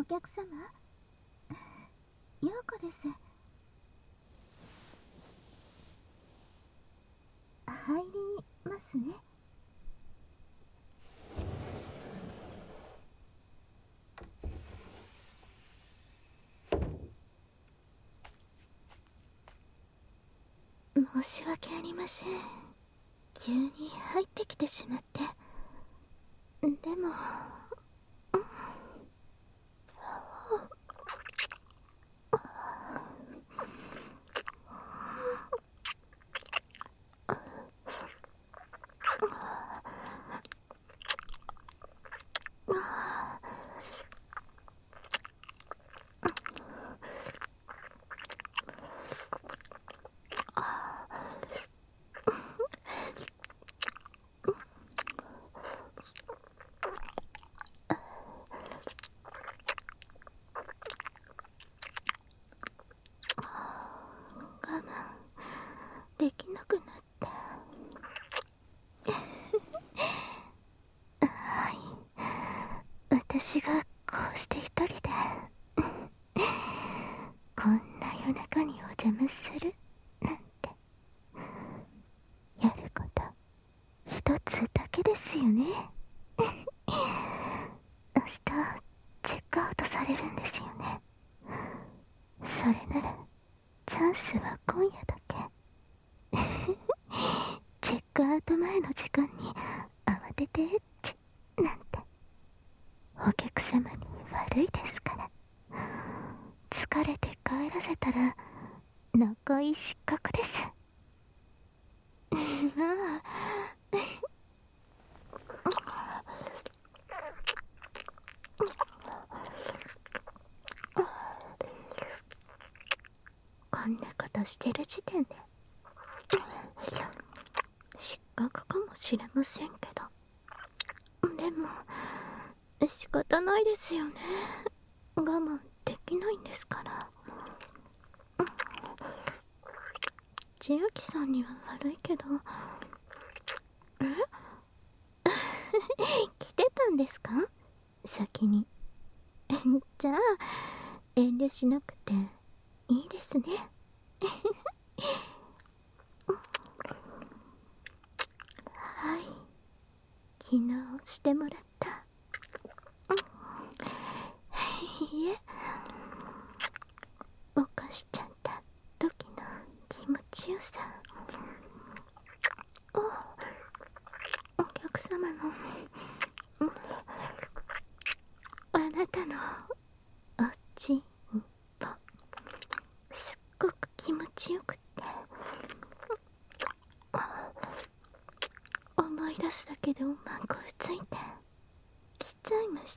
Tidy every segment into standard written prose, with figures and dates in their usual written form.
お客様、陽子です。入りますね。申し訳ありません。急に入ってきてしまって。でも、我慢できなくなって。はい。私がこうして一人でこんな夜中にお邪魔するなんて、やること一つだけですよね。明日チェックアウトされるんですよね。それならチャンスは今夜だけ。チェックアウト前の時間に慌ててエッチなんてお客様に悪いですから。疲れて帰らせたら中居失格です。まあこんなことしてる時点で失格かもしれませんけど、でも仕方ないですよね。我慢できないんですから。千秋さんには悪いけど。来てたんですか、先に。じゃあ遠慮しなくていいですね。はい、昨日してもらった。いえ、犯しちゃった時の気持ちよさ。お客様のあなたのおちんぽ、すっごく気持ちよくって思い出すだけでおまんこついてきちゃいました。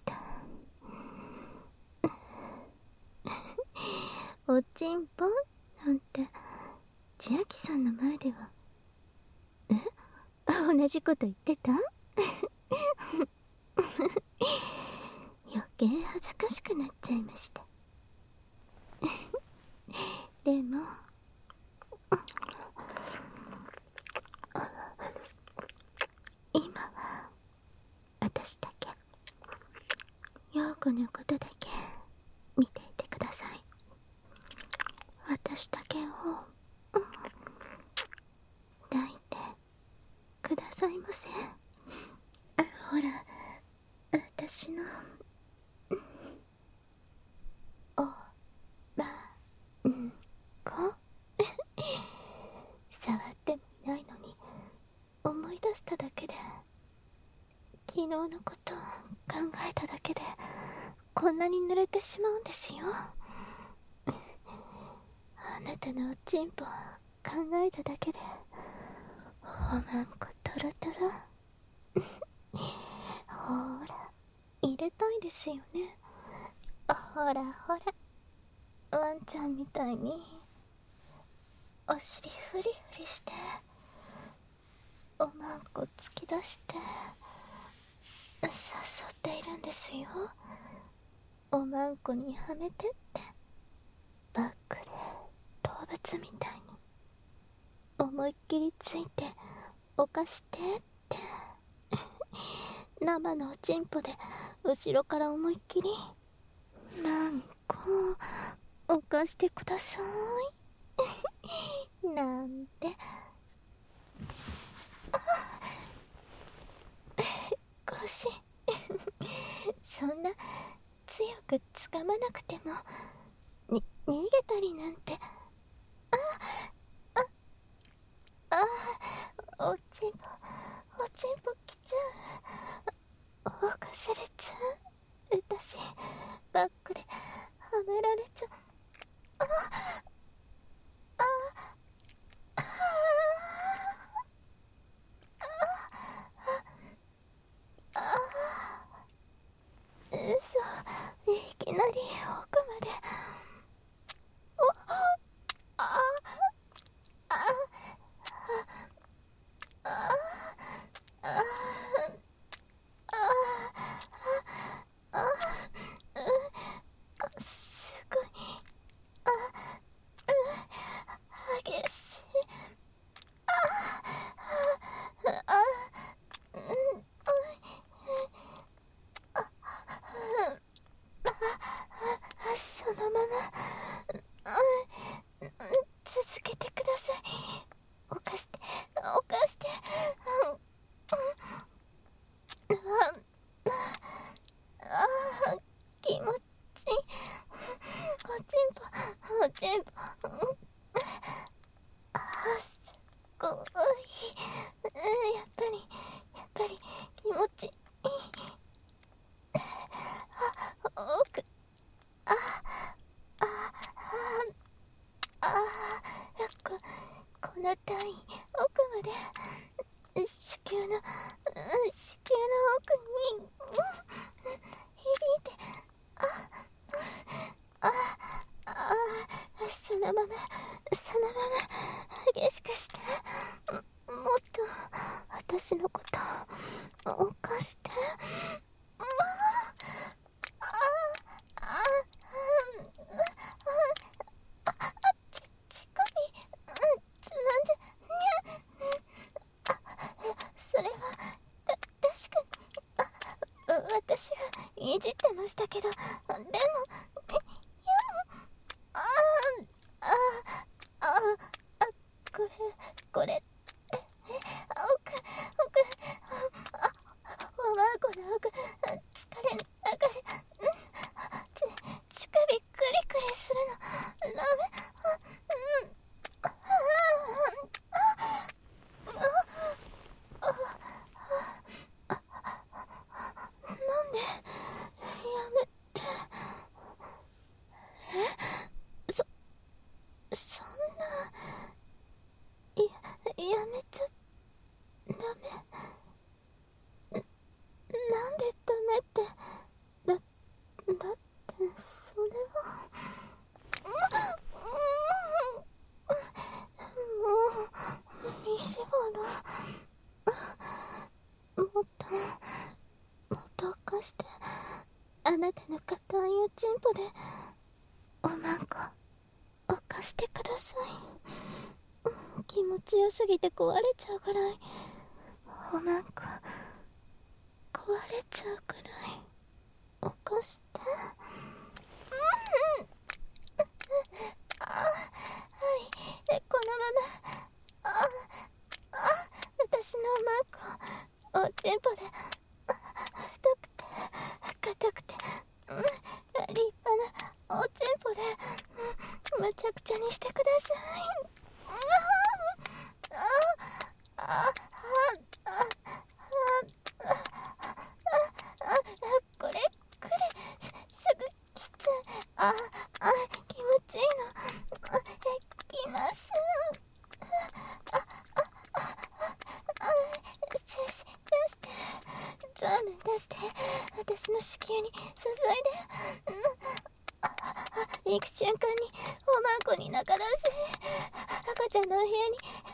おちんぽなんて千秋さんの前では。同じこと言ってた。余計恥ずかしくなっちゃいました。でも今は私だけ、陽子のことだけ見ていてください。私だけを抱いてくださいませ。ほら、私のおまんこ触ってもいないのに思い出しただけで、昨日のことを考えただけでこんなに濡れてしまうんですよ。あなたのおちんぽを考えただけでおまんこトロトロ。ほら入れたいですよね。ほらほら、ワンちゃんみたいにお尻フリフリしておまんこ突き出して誘っているんですよ。おまんこにはめてってバックで動物みたいに思いっきりついて犯してって生のおちんぽで後ろから思いっきりなんか犯してくださいなんて。ゴシそんな強く掴まなくても逃げたりなんて。おちんぽ来ちゃう。犯されちゃう。私バックではめられちゃう。嘘、いきなり奥まで。あすごい激しい。そのまま続けてください。犯して気持ちいい。おちんぽすごい。やっぱり気持ちいい。奥この単位奥まで子宮の奥に響いて。そのまま激しくして。もっと私のこと犯して。乳首つまんで。それは確かに私がいじってましたけど、でもこれっておまんこの奥疲れながら乳首クリクリするのダメ。なんでやめて。そんなやめちゃダメ。なんでダメって。だってそれはもう意地悪。もっと犯して。あなたの硬いおちんぽでおまんこ犯してください。気持ちよすぎて壊れちゃうぐらいおまんこ壊れちゃうくらい犯して。はい、このまま。私のおまんこおちんぽで太くて硬くて立派なおちんぽでむちゃくちゃにしてください。これすぐ来ちゃう。気持ちいいの。来ます。静止してザーメン出して私の子宮に注いで。行く瞬間におまんこに中出し。赤ちゃんのお部屋に